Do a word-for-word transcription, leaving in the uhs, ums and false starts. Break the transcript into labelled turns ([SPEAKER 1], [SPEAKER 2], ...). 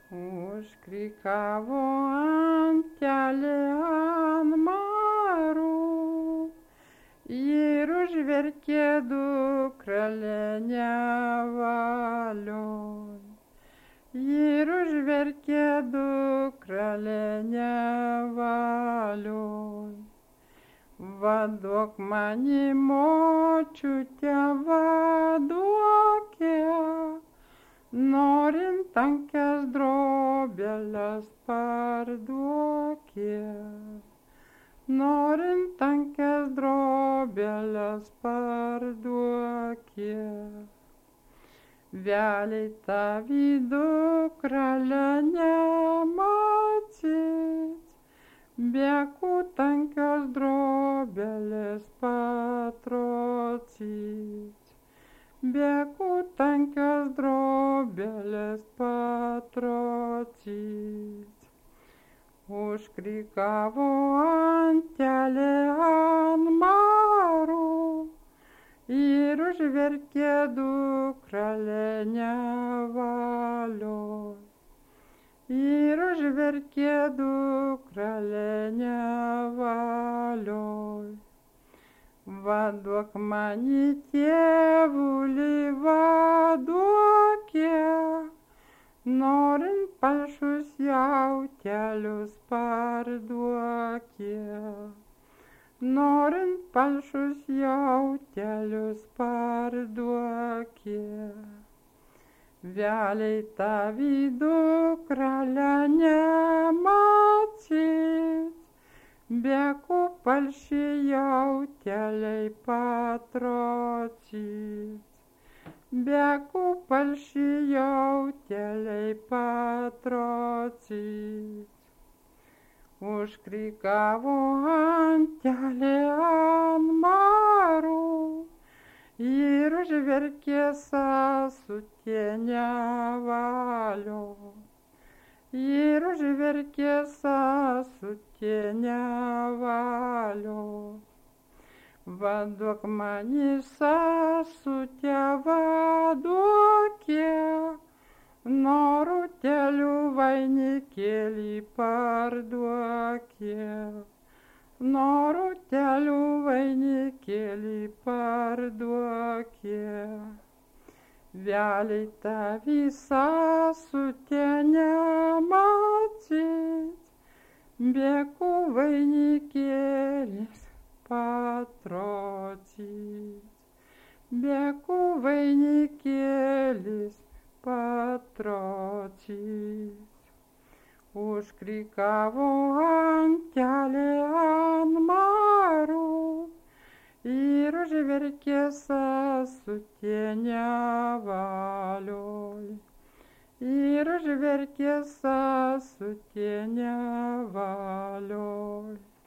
[SPEAKER 1] Užkrikavo antelė ant marų ir užverkė dukrelę valion. Ir užverkė dukrelę valion. Vaduok mani močiute, vaduokė, norint tankias drobėles parduokė. Norint tankias drobėles parduokė. Vėliai tavi dukrelė nematyt, beku tankios drobėlės patrocit. Beku tankios drobėlės patrocit. Užkrikavo antelė ant marų ir užverkė dukrelę valion. Ir užverkė dukrelę valion. Vaduok mani tėvulį, vaduokė, norint palšus jautelius parduokė. Norint palšus jautelius parduokė. Vėliai tavi dukrelė nematyt, beku palši jauteliai patrocit. Beku palši jauteliai patrocit. Užkrikavo antelė ant marų ir užverkė sąsutėnę valion. Ir užverkė sąsutėnę valion. Vaduok mani sąsutę, vaduokė, norutėlių vainikėlį parduokė. Norutėlių vainikėlį parduokė. Vėliai tavi sąsutė nematyt, beku vainikėlis patrocit. Beku vainikėlis patrocit. Užkrikavo antelė ant marų ir užverkė sąsutėnę valion. Ir užverkė sąsutėnę valion.